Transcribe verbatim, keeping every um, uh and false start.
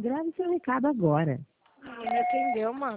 Grave seu recado agora. Ninguém me atendeu, mano.